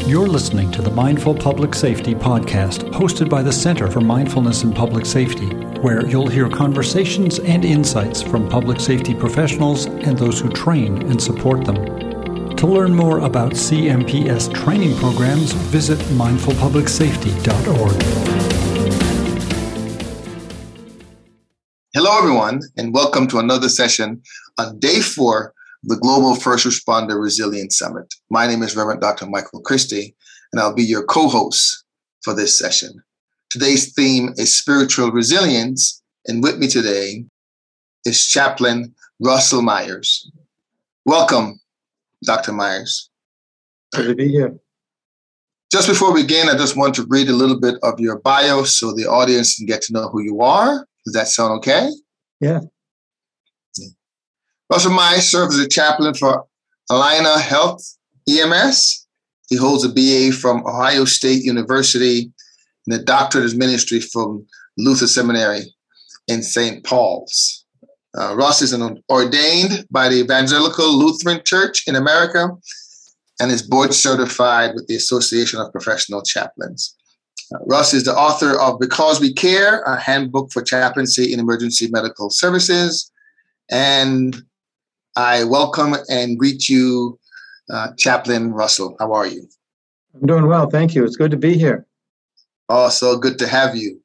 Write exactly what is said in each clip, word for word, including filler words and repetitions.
You're listening to the Mindful Public Safety podcast, hosted by the Center for Mindfulness in Public Safety, where you'll hear conversations and insights from public safety professionals and those who train and support them. To learn more about C M P S training programs, visit mindful public safety dot org. Hello, everyone, and welcome to another session on day four the Global First Responder Resilience Summit. My name is Reverend Doctor Michael Christie, and I'll be your co-host for this session. Today's theme is spiritual resilience, and with me today is Chaplain Russell Myers. Welcome, Doctor Myers. Good to be here. Just before we begin, I just want to read a little bit of your bio so the audience can get to know who you are. Does that sound okay? Yeah. Russell Myers serves as a chaplain for Allina Health E M S. He holds a B A from Ohio State University and a doctorate of ministry from Luther Seminary in Saint Paul's. Uh, Russ is an ordained by the Evangelical Lutheran Church in America and is board certified with the Association of Professional Chaplains. Uh, Russ is the author of Because We Care, a handbook for chaplaincy in emergency medical services. And I welcome and greet you, uh, Chaplain Russell. How are you? I'm doing well, thank you. It's good to be here. Also good to have you.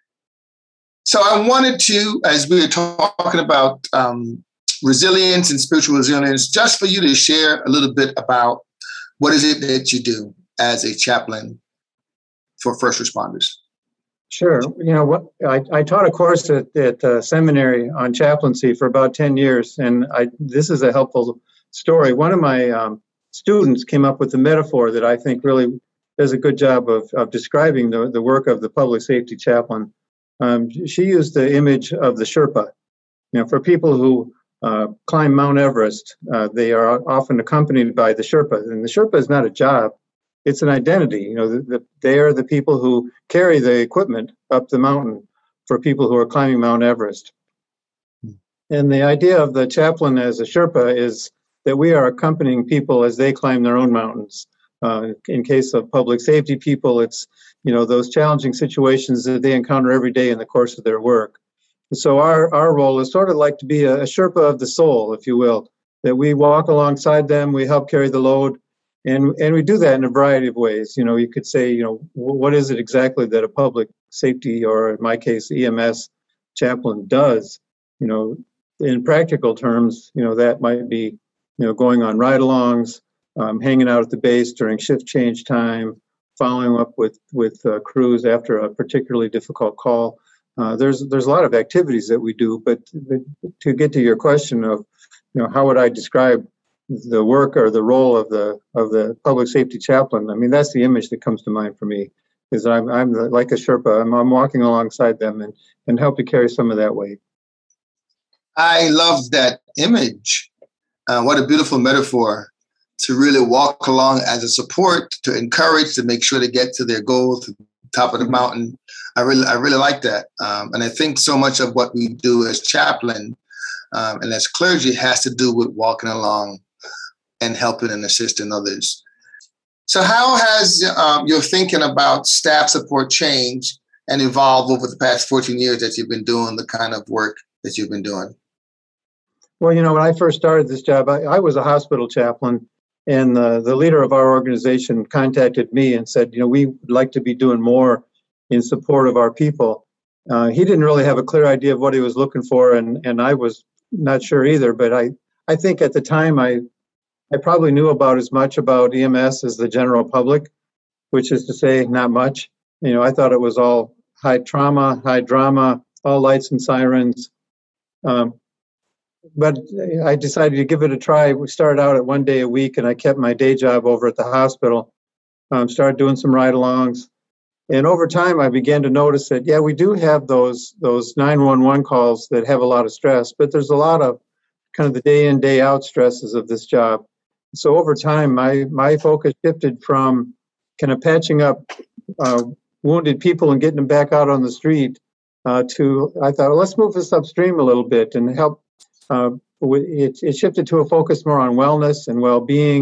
So I wanted to, as we were talking about um, resilience and spiritual resilience, just for you to share a little bit about what is it that you do as a chaplain for first responders. Sure. You know what? I, I taught a course at, at uh, seminary on chaplaincy for about ten years, and I this is a helpful story. One of my um, students came up with a metaphor that I think really does a good job of, of describing the, the work of the public safety chaplain. Um, she used the image of the Sherpa. You know, for people who uh, climb Mount Everest, uh, they are often accompanied by the Sherpa, and the Sherpa is not a job. It's an identity. You know, the, the, they are the people who carry the equipment up the mountain for people who are climbing Mount Everest. And the idea of the chaplain as a Sherpa is that we are accompanying people as they climb their own mountains. Uh, in case of public safety people, it's, you know, those challenging situations that they encounter every day in the course of their work. So our, our role is sort of like to be a, a Sherpa of the soul, if you will, that we walk alongside them, we help carry the load. And and we do that in a variety of ways. You know, you could say, you know, what is it exactly that a public safety, or in my case, E M S chaplain does? You know, in practical terms, you know, that might be, you know, going on ride-alongs, um, hanging out at the base during shift change time, following up with with uh, crews after a particularly difficult call. Uh, there's there's a lot of activities that we do, but to get to your question of, you know, how would I describe the work or the role of the of the public safety chaplain? I mean, that's the image that comes to mind for me. Is I'm I'm the, like a Sherpa. I'm I'm walking alongside them and and help to carry some of that weight. I love that image. Uh, what a beautiful metaphor to really walk along as a support, to encourage, to make sure they get to their goal, to the top of the mountain. I really I really like that, um, and I think so much of what we do as chaplain um, and as clergy has to do with walking along and helping and assisting others. So how has um, your thinking about staff support changed and evolved over the past fourteen years that you've been doing the kind of work that you've been doing? Well, you know, when I first started this job, I, I was a hospital chaplain, and uh, the leader of our organization contacted me and said, you know, we would like to be doing more in support of our people. Uh, he didn't really have a clear idea of what he was looking for, and, and I was not sure either, but I, I think at the time I I probably knew about as much about E M S as the general public, which is to say not much. You know, I thought it was all high trauma, high drama, all lights and sirens. Um, but I decided to give it a try. We started out at one day a week, and I kept my day job over at the hospital, um, started doing some ride-alongs. And over time, I began to notice that, yeah, we do have those, those nine one one calls that have a lot of stress, but there's a lot of kind of the day in, day out stresses of this job. So over time, my my focus shifted from kind of patching up uh, wounded people and getting them back out on the street uh, to, I thought, well, let's move this upstream a little bit and help. Uh, it, it shifted to a focus more on wellness and well-being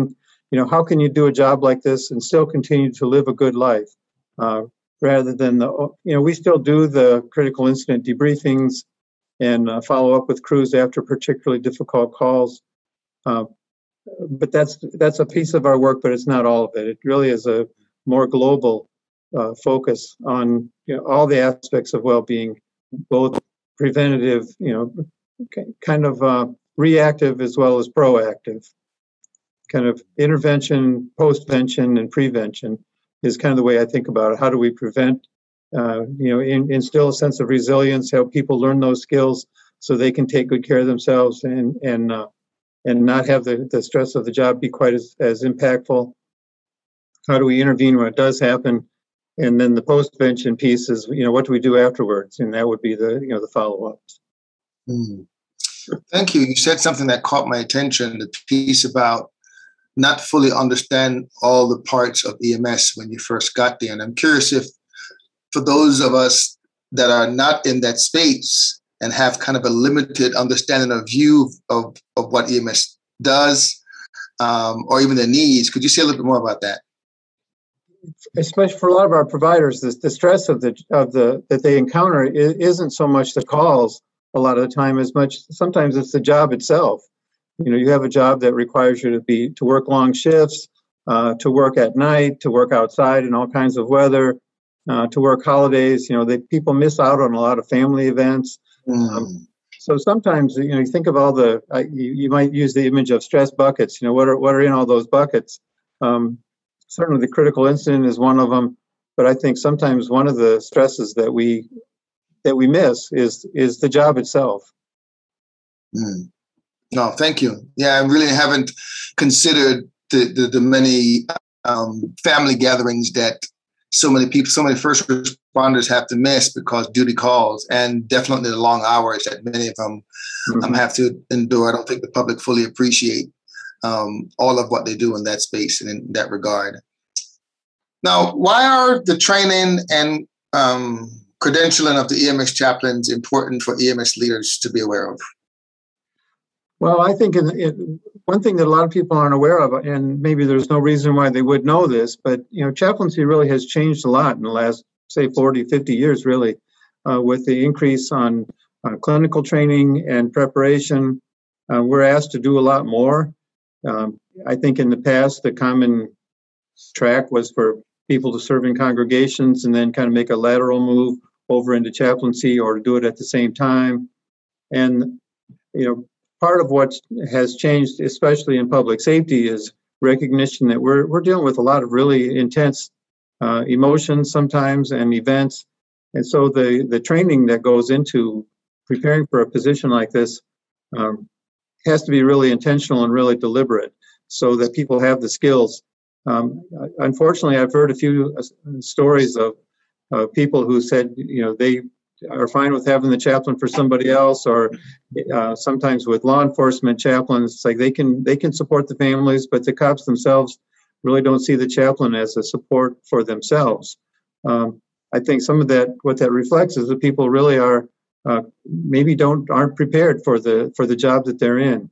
you know, how can you do a job like this and still continue to live a good life? Uh, rather than the, you know, we still do the critical incident debriefings and uh, follow up with crews after particularly difficult calls. Uh, but that's that's a piece of our work, but it's not all of it. It really is a more global uh, focus on, you know, all the aspects of well-being, both preventative, you know, kind of uh, reactive as well as proactive. Kind of intervention, postvention, and prevention is kind of the way I think about it. How do we prevent, uh, you know, in, instill a sense of resilience, help people learn those skills so they can take good care of themselves and and uh, and not have the, the stress of the job be quite as, as impactful. How do we intervene when it does happen? And then the postvention piece is, you know, what do we do afterwards? And that would be the, you know, the follow-ups. Mm. Thank you. You said something that caught my attention, the piece about not fully understand all the parts of E M S when you first got there. And I'm curious if, for those of us that are not in that space and have kind of a limited understanding or view of, of what E M S does, um, or even the needs, could you say a little bit more about that? Especially for a lot of our providers, the, the stress of the of the that they encounter is, isn't so much the calls a lot of the time as much. Sometimes it's the job itself. You know, you have a job that requires you to be to work long shifts, uh, to work at night, to work outside in all kinds of weather, uh, to work holidays. You know, they people miss out on a lot of family events. Mm. Um, so sometimes, you know, you think of all the uh, you, you might use the image of stress buckets. You know, what are what are in all those buckets? Um, Certainly, the critical incident is one of them, but I think sometimes one of the stresses that we that we miss is is the job itself. Mm. No, thank you. Yeah, I really haven't considered the the, the many um, family gatherings that so many people, so many first responders have to miss because duty calls, and definitely the long hours that many of them mm-hmm. um, have to endure. I don't think the public fully appreciate Um, all of what they do in that space and in that regard. Now, why are the training and um, credentialing of the E M S chaplains important for E M S leaders to be aware of? Well, I think in, in, one thing that a lot of people aren't aware of, and maybe there's no reason why they would know this, but you know, chaplaincy really has changed a lot in the last, say, forty, fifty years, really, uh, with the increase on uh, clinical training and preparation. Uh, we're asked to do a lot more. Um, I think in the past, the common track was for people to serve in congregations and then kind of make a lateral move over into chaplaincy or to do it at the same time. And, you know, part of what has changed, especially in public safety, is recognition that we're we're dealing with a lot of really intense uh, emotions sometimes and events. And so the, the training that goes into preparing for a position like this um, has to be really intentional and really deliberate so that people have the skills. Um, unfortunately, I've heard a few stories of uh, people who said, you know, they are fine with having the chaplain for somebody else, or uh, sometimes with law enforcement chaplains, it's like they can they can support the families, but the cops themselves really don't see the chaplain as a support for themselves. Um, I think some of that, what that reflects is that people really are Uh, maybe don't aren't prepared for the for the job that they're in.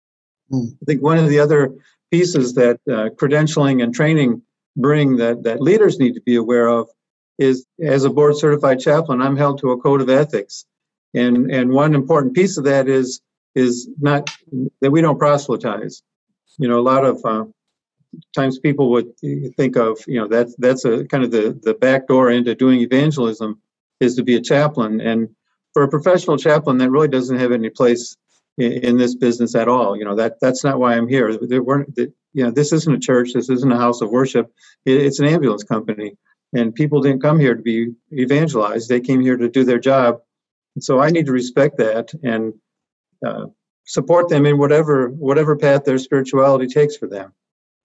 Mm. I think one of the other pieces that uh, credentialing and training bring that that leaders need to be aware of is, as a board certified chaplain, I'm held to a code of ethics, and and one important piece of that is is not that we don't proselytize. You know, a lot of uh, times people would think of, you know, that's that's a kind of the the back door into doing evangelism is to be a chaplain. And for a professional chaplain, that really doesn't have any place in, in this business at all. You know, that that's not why I'm here. There weren't, you know, this isn't a church. This isn't a house of worship. It, it's an ambulance company, and people didn't come here to be evangelized. They came here to do their job. And so I need to respect that and uh, support them in whatever whatever path their spirituality takes for them.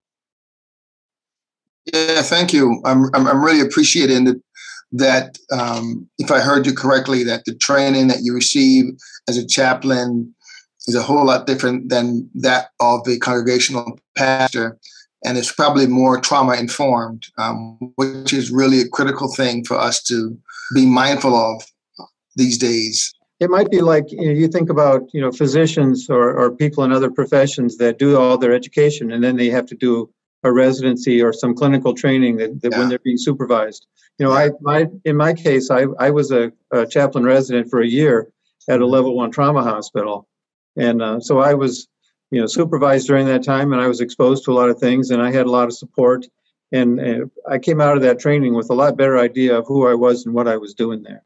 Yeah, thank you. I'm I'm, I'm really appreciating the. that, um, if I heard you correctly, that the training that you receive as a chaplain is a whole lot different than that of a congregational pastor, and it's probably more trauma-informed, um, which is really a critical thing for us to be mindful of these days. It might be like, you know, you think about, you know, physicians or, or people in other professions that do all their education, and then they have to do a residency or some clinical training that, that Yeah. when they're being supervised. You know, Yeah. I my in my case, I, I was a, a chaplain resident for a year at a level one trauma hospital. And uh, so I was, you know, supervised during that time, and I was exposed to a lot of things, and I had a lot of support. And, and I came out of that training with a lot better idea of who I was and what I was doing there.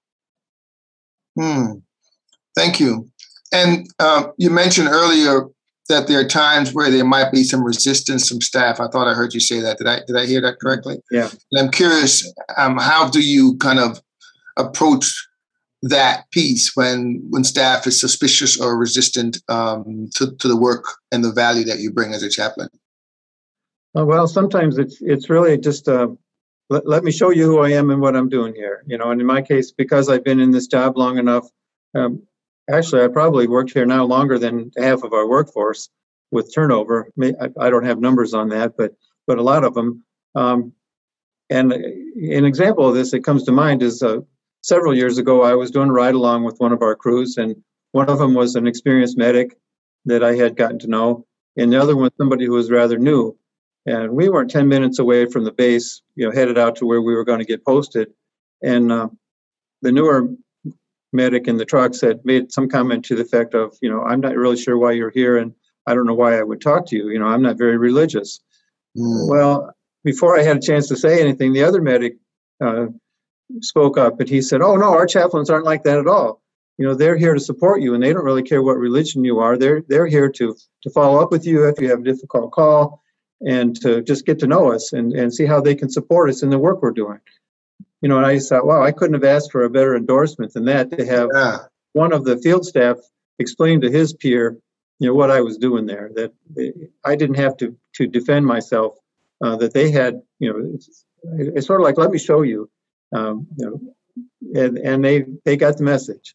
Hmm. Thank you. And uh, you mentioned earlier that there are times where there might be some resistance from staff. I thought I heard you say that. Did I did I hear that correctly? Yeah. And I'm curious, um, how do you kind of approach that piece when when staff is suspicious or resistant um, to, to the work and the value that you bring as a chaplain? Uh, well, sometimes it's it's really just uh, let, let me show you who I am and what I'm doing here. You know, and in my case, because I've been in this job long enough, um, actually, I probably worked here now longer than half of our workforce with turnover. I, I don't have numbers on that, but but a lot of them. Um, and an example of this that comes to mind is uh, several years ago, I was doing a ride along with one of our crews, and one of them was an experienced medic that I had gotten to know, and the other one was somebody who was rather new. And we weren't ten minutes away from the base, you know, headed out to where we were going to get posted. And uh, the newer medic in the truck said, made some comment to the effect of, you know, I'm not really sure why you're here, and I don't know why I would talk to you. You know, I'm not very religious. Mm. Well, before I had a chance to say anything, the other medic uh, spoke up, and he said, oh, no, our chaplains aren't like that at all. You know, they're here to support you, and they don't really care what religion you are. They're they're here to to follow up with you if you have a difficult call, and to just get to know us and, and see how they can support us in the work we're doing. You know, and I just thought, wow, I couldn't have asked for a better endorsement than that, to have yeah. one of the field staff explain to his peer, you know, what I was doing there, that they, I didn't have to to defend myself, uh, that they had, you know, it's, it's sort of like, let me show you, um, you know, and, and they, they got the message.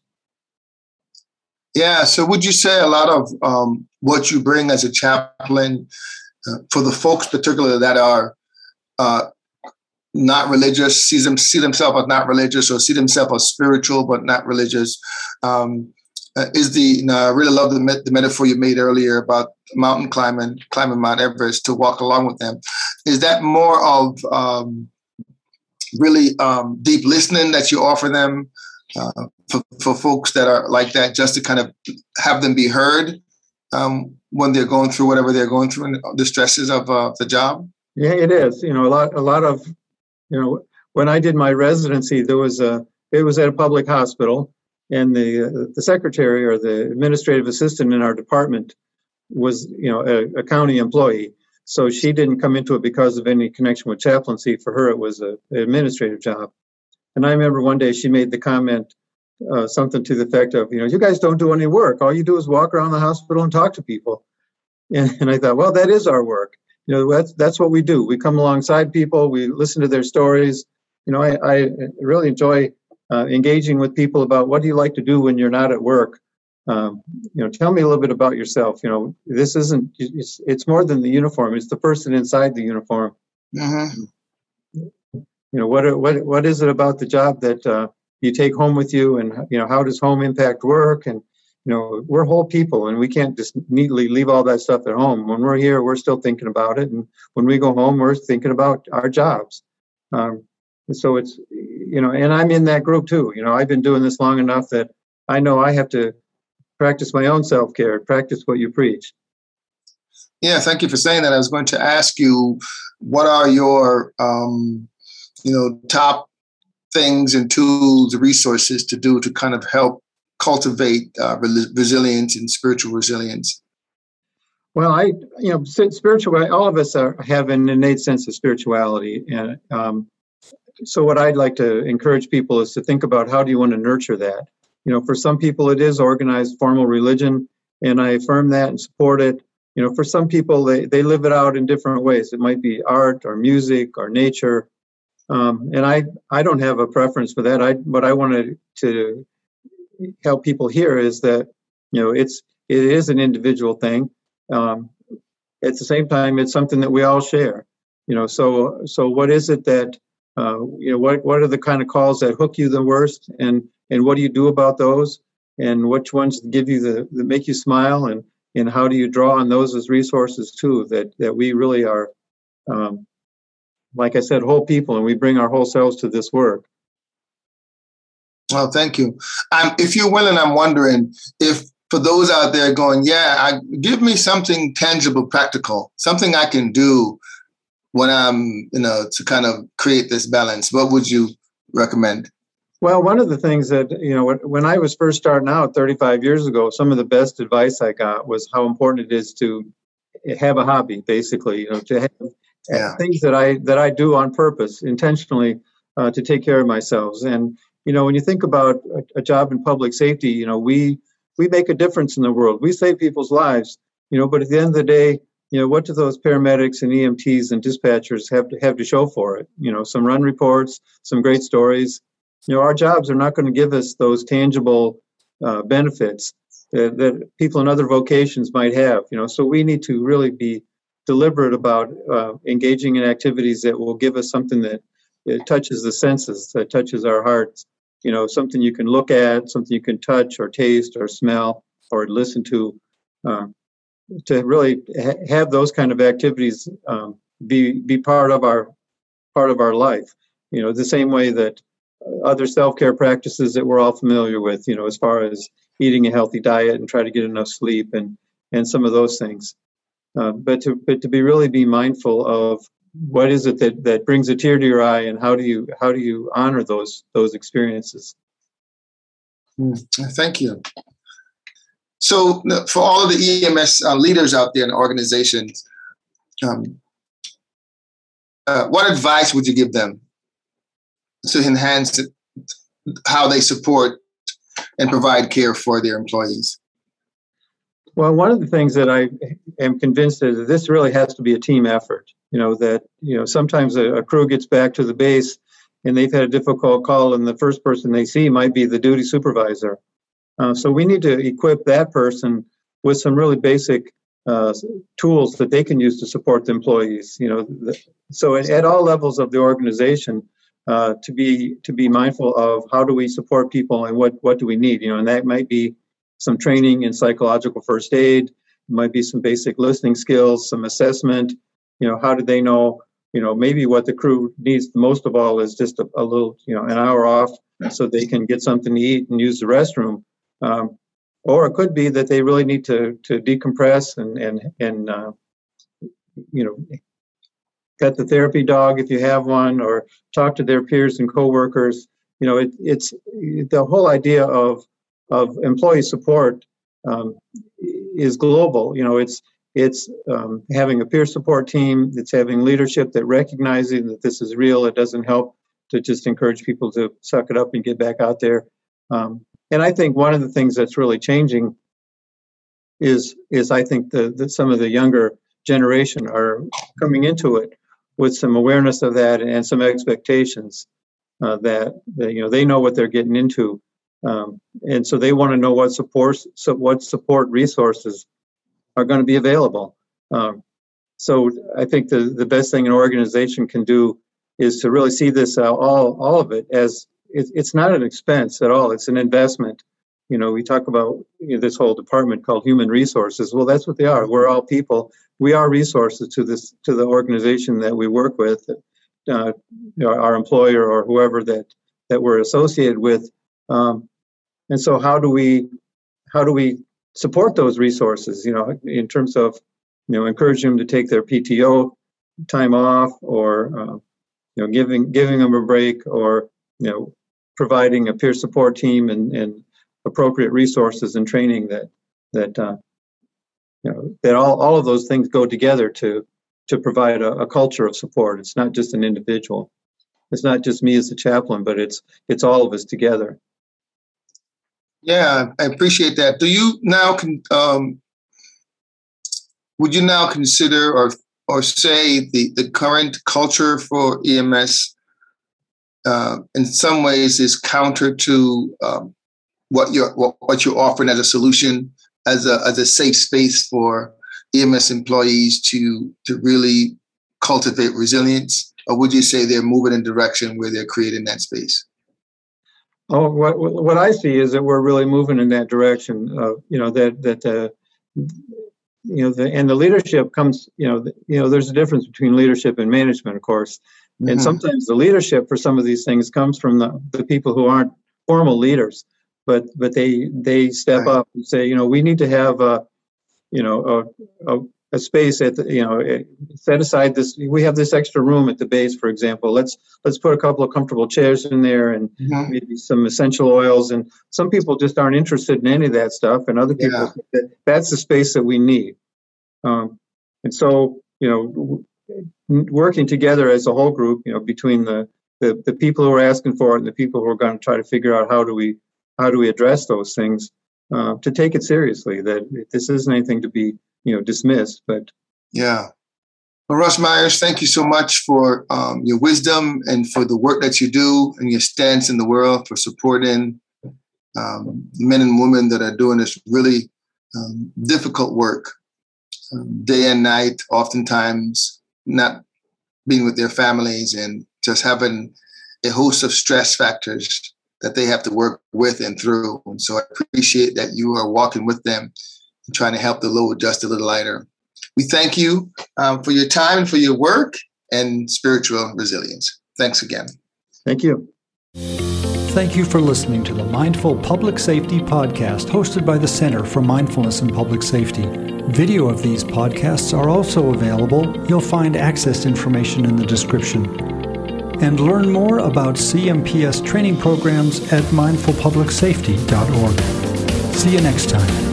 Yeah, so would you say a lot of um, what you bring as a chaplain, Uh, for the folks particularly that are uh, not religious, see, them, see themselves as not religious, or see themselves as spiritual but not religious, um, uh, is the, you know, I really love the, met- the metaphor you made earlier about mountain climbing, climbing Mount Everest, to walk along with them. Is that more of um, really um, deep listening that you offer them uh, for, for folks that are like that, just to kind of have them be heard Um, when they're going through whatever they're going through and the stresses of uh, the job? Yeah, it is. You know, a lot, a lot of, you know, when I did my residency, there was a, it was at a public hospital, and the uh, the secretary or the administrative assistant in our department was, you know, a, a county employee. So she didn't come into it because of any connection with chaplaincy. For her, it was a, an administrative job. And I remember one day she made the comment, Uh, something to the effect of, you know, you guys don't do any work. All you do is walk around the hospital and talk to people. And, and I thought, well, that is our work. You know, that's that's what we do. We come alongside people. We listen to their stories. You know, I, I really enjoy uh, engaging with people about, what do you like to do when you're not at work? Um, you know, tell me a little bit about yourself. You know, this isn't, it's, it's more than the uniform. It's the person inside the uniform. Mm-hmm. You know, what what what is it about the job that uh, you take home with you, and, you know, how does home impact work? And, you know, we're whole people, and we can't just neatly leave all that stuff at home. When we're here, we're still thinking about it. And when we go home, we're thinking about our jobs. Um, so it's, you know, and I'm in that group too. You know, I've been doing this long enough that I know I have to practice my own self-care, practice what you preach. Yeah, thank you for saying that. I was going to ask you, what are your, um, you know, top things and tools, resources to do to kind of help cultivate uh, resilience and spiritual resilience? Well, I, you know, spiritual, all of us are, have an innate sense of spirituality. And um, so what I'd like to encourage people is to think about, how do you want to nurture that? You know, for some people, it is organized formal religion, and I affirm that and support it. You know, for some people, they, they live it out in different ways. It might be art or music or nature. Um, and I, I don't have a preference for that. I, what I wanted to help people hear is that, you know, it's, it is an individual thing. Um, at the same time, it's something that we all share, you know, so, so what is it that, uh, you know, what, what are the kind of calls that hook you the worst, and, and what do you do about those, and which ones give you the, that make you smile, and, and how do you draw on those as resources too, that, that we really are, um, like I said, whole people, and we bring our whole selves to this work. Well, thank you. Um, if you're willing, I'm wondering if for those out there going, yeah, I, give me something tangible, practical, something I can do when I'm, you know, to kind of create this balance. What would you recommend? Well, one of the things that, you know, when, when I was first starting out thirty-five years ago, some of the best advice I got was how important it is to have a hobby, basically, you know, to have yeah. things that I that I do on purpose, intentionally, uh, to take care of myself. And, you know, when you think about a, a job in public safety, you know, we we make a difference in the world. We save people's lives, you know, but at the end of the day, you know, what do those paramedics and E M Ts and dispatchers have to have to show for it? You know, some run reports, some great stories. You know, our jobs are not going to give us those tangible uh, benefits that, that people in other vocations might have. You know, so we need to really be deliberate about uh, engaging in activities that will give us something that it touches the senses, that touches our hearts. You know, something you can look at, something you can touch or taste or smell or listen to. Uh, to really ha- have those kind of activities um, be be part of our part of our life. You know, the same way that other self-care practices that we're all familiar with. You know, as far as eating a healthy diet and try to get enough sleep and and some of those things. Uh, but to but to be really be mindful of what is it that, that brings a tear to your eye, and how do you how do you honor those those experiences? Thank you. So for all of the E M S uh, leaders out there in organizations, um, uh, what advice would you give them to enhance how they support and provide care for their employees? Well, one of the things that I am convinced is that this really has to be a team effort. You know, that, you know, sometimes a, a crew gets back to the base and they've had a difficult call, and the first person they see might be the duty supervisor. Uh, so we need to equip that person with some really basic uh, tools that they can use to support the employees. You know, the, so at, at all levels of the organization, uh, to be to be mindful of how do we support people and what what do we need. You know, and that might be some training in psychological first aid. It might be some basic listening skills, some assessment. You know, how do they know? You know, maybe what the crew needs the most of all is just a, a little, you know, an hour off so they can get something to eat and use the restroom. Um, or it could be that they really need to to decompress and and and uh, you know, get the therapy dog if you have one, or talk to their peers and coworkers. You know, it, it's the whole idea of of employee support um, is global. You know, it's it's um, having a peer support team. It's having leadership that recognizing that this is real. It doesn't help to just encourage people to suck it up and get back out there. Um, And I think one of the things that's really changing is is I think the, the some of the younger generation are coming into it with some awareness of that and some expectations uh, that, that you know they know what they're getting into, um, and so they want to know what support so what support resources are going to be available. Um, so I think the the best thing an organization can do is to really see this uh, all all of it as it's not an expense at all. It's an investment. You know, we talk about you know, this whole department called human resources. Well, that's what they are. We're all people. We are resources to this, to the organization that we work with, uh, you know, our employer or whoever that that we're associated with. Um, and so, how do we how do we support those resources? You know, in terms of you know encouraging them to take their P T O time off, or uh, you know giving giving them a break, or you know. providing a peer support team and, and appropriate resources and training that that uh, you know that all, all of those things go together to to provide a, a culture of support. It's not just an individual. It's not just me as a chaplain, but it's it's all of us together. Yeah, I appreciate that. Do you now can um, would you now consider or or say the, the current culture for E M S Uh, in some ways is counter to um, what you're what, what you're offering as a solution, as a as a safe space for E M S employees to to really cultivate resilience? Or would you say they're moving in a direction where they're creating that space? Oh, what what I see is that we're really moving in that direction. Uh, you know that that uh, you know, the, and the leadership comes, you know, the, you know, there's a difference between leadership and management, of course. Mm-hmm. And sometimes the leadership for some of these things comes from the, the people who aren't formal leaders, but but they they step right. up and say, you know, we need to have a, you know, a, a, a space at the, you know, set aside this. We have this extra room at the base, for example. Let's let's put a couple of comfortable chairs in there and mm-hmm. maybe some essential oils. And some people just aren't interested in any of that stuff, and other people yeah. think that that's the space that we need. Um, and so, you know, working together as a whole group, you know, between the, the, the people who are asking for it and the people who are going to try to figure out how do we how do we address those things, uh, to take it seriously, that this isn't anything to be, you know, dismissed. But yeah. Well, Russ Myers, thank you so much for um, your wisdom and for the work that you do and your stance in the world for supporting um, men and women that are doing this really um, difficult work. Um, day and night, oftentimes not being with their families and just having a host of stress factors that they have to work with and through. And so I appreciate that you are walking with them and trying to help the load just a little lighter. We thank you um, for your time and for your work and spiritual resilience. Thanks again. Thank you. Thank you for listening to the Mindful Public Safety Podcast, hosted by the Center for Mindfulness in Public Safety. Video of these podcasts are also available. You'll find access information in the description. And learn more about C M P S training programs at mindful public safety dot org. See you next time.